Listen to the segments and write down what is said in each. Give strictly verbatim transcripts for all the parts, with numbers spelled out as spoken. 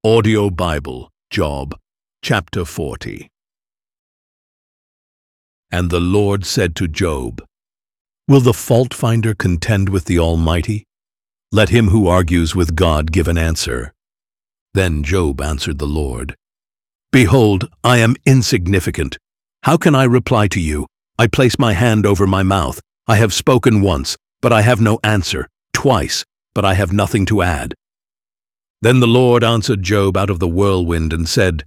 Audio Bible, Job, chapter forty. And the Lord said to Job, Will the fault-finder contend with the Almighty? Let him who argues with God give an answer. Then Job answered the Lord, Behold, I am insignificant. How can I reply to you? I place my hand over my mouth. I have spoken once, but I have no answer, twice, but I have nothing to add. Then the Lord answered Job out of the whirlwind and said,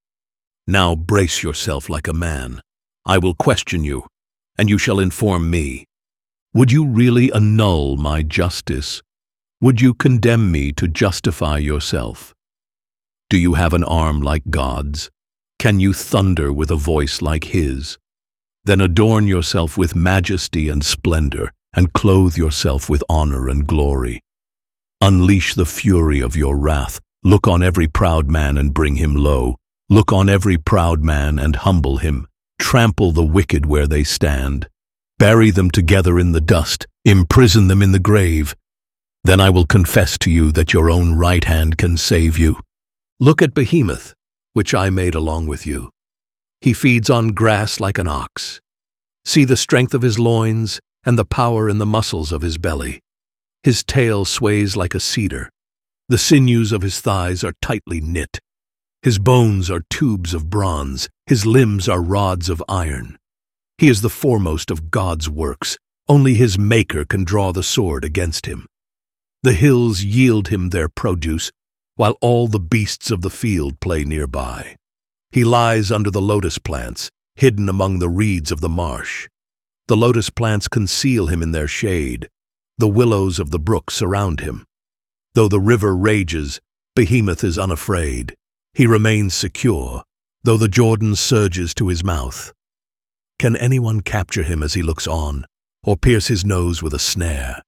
Now brace yourself like a man. I will question you, and you shall inform me. Would you really annul my justice? Would you condemn me to justify yourself? Do you have an arm like God's? Can you thunder with a voice like His? Then adorn yourself with majesty and splendor, and clothe yourself with honor and glory. Unleash the fury of your wrath. Look on every proud man and bring him low. Look on every proud man and humble him. Trample the wicked where they stand. Bury them together in the dust. Imprison them in the grave. Then I will confess to you that your own right hand can save you. Look at Behemoth, which I made along with you. He feeds on grass like an ox. See the strength of his loins and the power in the muscles of his belly. His tail sways like a cedar. The sinews of his thighs are tightly knit. His bones are tubes of bronze. His limbs are rods of iron. He is the foremost of God's works. Only his Maker can draw the sword against him. The hills yield him their produce, while all the beasts of the field play nearby. He lies under the lotus plants, hidden among the reeds of the marsh. The lotus plants conceal him in their shade. The willows of the brook surround him. Though the river rages, Behemoth is unafraid. He remains secure, though the Jordan surges to his mouth. Can anyone capture him as he looks on, or pierce his nose with a snare?